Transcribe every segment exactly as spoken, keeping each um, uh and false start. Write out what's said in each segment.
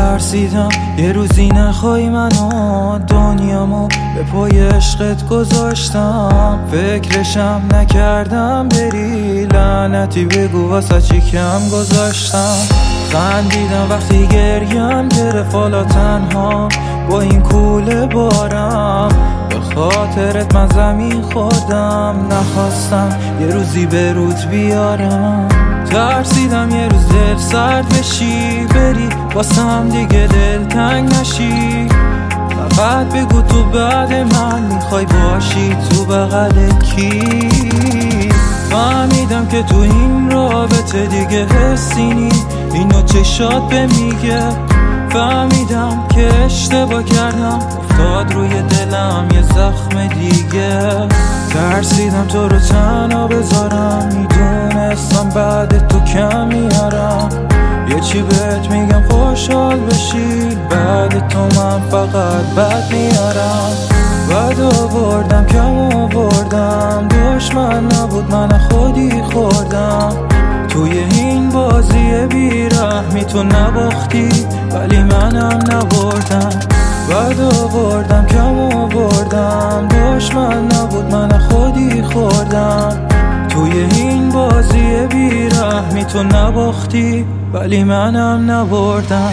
ترسیدم یه روزی نخوای منو، دنیامو به پای عشقت گذاشتم. فکرشم نکردم بری، لعنتی بگو واسه چی کم گذاشتم. خندیدم وقتی گریم گرفت، حالا تنها با این کوله بارم. به خاطرت من زمین خوردم، نخواستم یه روزی به رود بیارم. ترسیدم یه روز دل سرد بشی، بری واسم دیگه دل تنگ نشی. فقط بگو تو بعد من میخوای باشی تو بغل کی. فهمیدم که تو این رابطه دیگه حسی نی، اینو چشات به میگه. فهمیدم که اشتباه کردم، افتاد روی دلم یه زخم دیگه. ترسیدم تو رو تنها بذارم، میدونستم بعد تو کم میارم. یه چی بهت میگم خوشحال بشی، بعد تو من فقط بد میارم. بد آوردم کم آوردم، دشمن نبود من خودی خوردم. توی این بازی بیرحمی تو نباختی ولی منم نبردم. بد آوردم کم آوردم، دشمن نبود من خودی خوردم. توی این بازی بیرحمی تو نباختی ولی منم نبردم.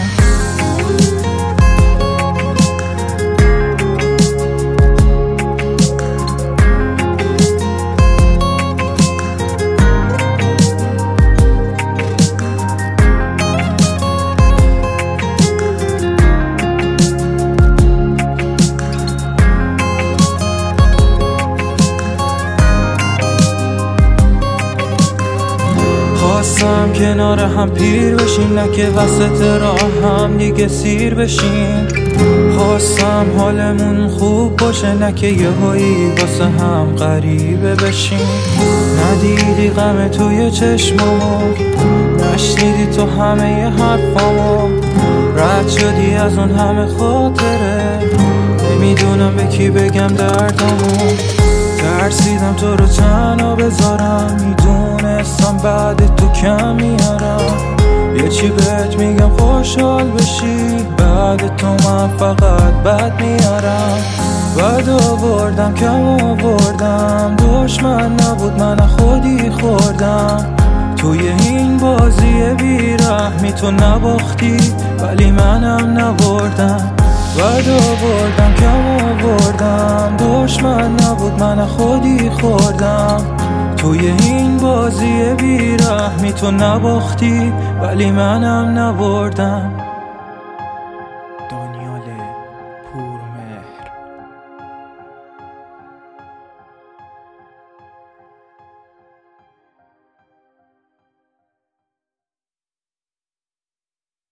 خواستم کنار هم پیر بشیم، نه که وسط راه هم دیگه سیر بشیم. خواستم حالمون خوب باشه، نه که یه هایی واسه هم غریبه بشیم. ندیدی غم توی چشمامو، نشنیدی تو همه حرفامو. رد شدی از اون همه خاطره، نمیدونم به کی بگم دردامو. ترسیدم تو رو تنها بذارم، میدونستم بعد تو کم میارم. یه چی بهت میگم خوشحال بشی، بعد تو من فقط بد میارم. بد آوردم کم آوردم، دشمن نبود من خودی خوردم. توی این بازی بیرحمی تو نباختی ولی منم نبردم. بد آوردم کم آوردم، دشمن نبود من خودی خوردم. توی این بازی بیرحمی تو نباختی ولی منم نبردم.